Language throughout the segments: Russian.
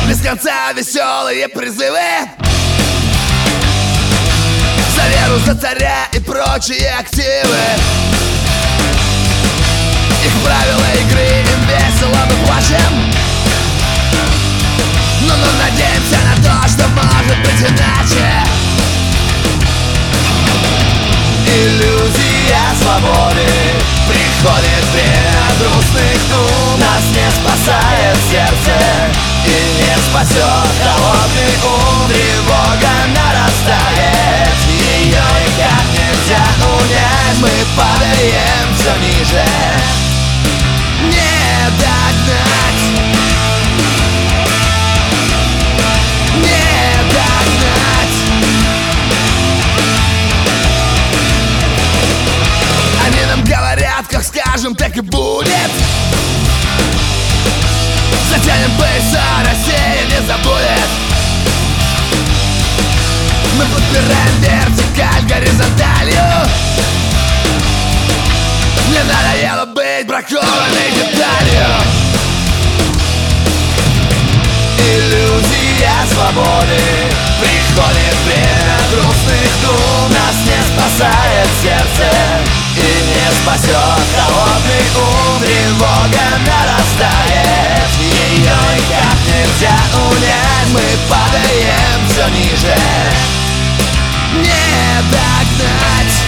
Без конца веселые призывы за веру, за царя и прочие активы. Их правила игры, им весело, мы плачем, но надеемся на то, что может быть иначе. Иллюзия свободы, приходит время грустных дум. Нас не спасает сердце и не спасет холодный ум. Тревога нарастает, ее никак нельзя унять. Мы падаем все ниже, не догнать, не догнать. Они нам говорят, как скажем, так и будет. Затянем пояса, Россия не забудет. Мы подпираем вертикаль горизонталью. Мне надоело быть бракованной деталью. Иллюзия свободы, приходит время грустных дум. Нас не спасает сердце и не спасет холодный ум. Тревога нарастает, ее никак нельзя унять. Мы падаем все ниже, не догнать.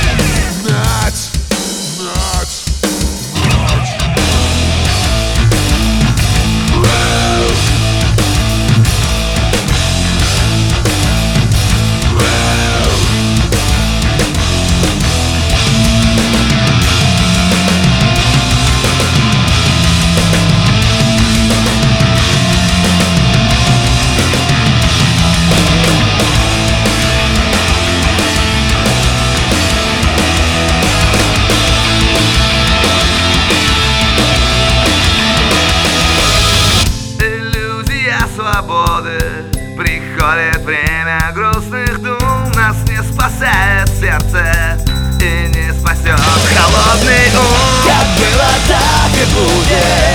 Свободы, приходит время грустных дум. Нас не спасает сердце и не спасет холодный ум. Как было, так и будет.